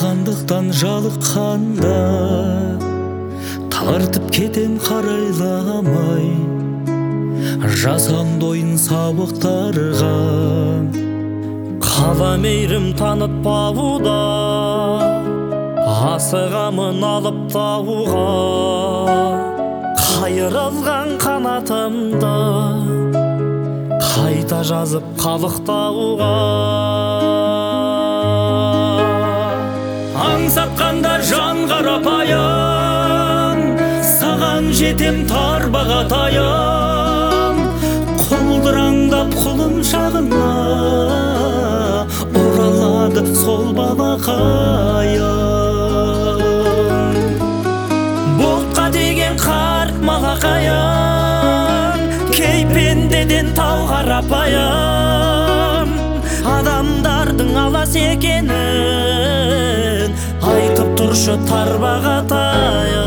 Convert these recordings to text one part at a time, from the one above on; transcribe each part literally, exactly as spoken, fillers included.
Сағандықтан жалыққанда тартып кетем қарайламай, жасам дойын сабықтарға. Қала мейрім танытпауда, асығамын алып тауға. Қайырылған қанатымды қайта жазып қалықтауға. Аңсатқанда жан қарапайым, саған жетем тарбағатайым. Құлдыраңдап құлым шағына оралады сол балақайым. Бұлтқа деген қарт малақайым, кейпендеден тау қарапайым. Адамдардың алас екенін айтып тұршы тарбағатайым.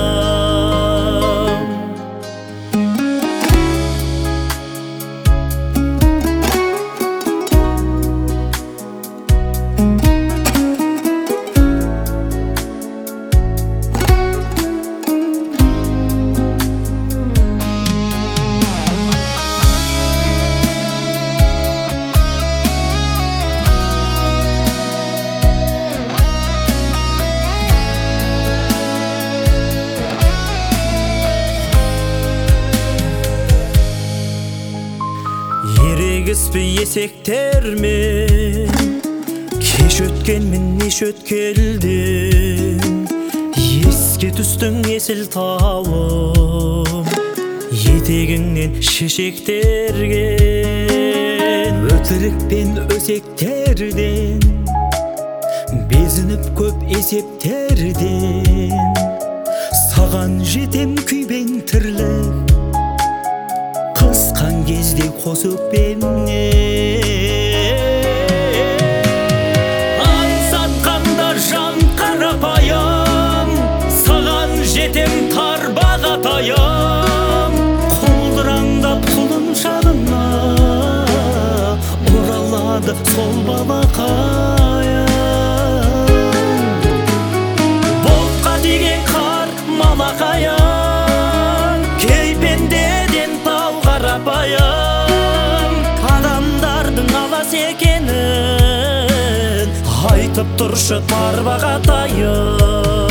Ерегіспей есектермен, кеш өткенмен еш өткелден. Еске түстің есіл тауым, етегіңнен шешектерген. Өтірік пен өсектерден, безініп көп есептерден. Саған жетем күйбең тірлік, қысқан кезде қос өкпемнен. Аңсатқанда жан қарапайым, саған жетем тарбағатайым. Құлдыраңдап құлын шағына оралады сол балақайым. Бұлтқа деген қар малақайым, кейпендеден тау қарапайым. Адамдардың алас екенін айтып тұршы тарбағатайым.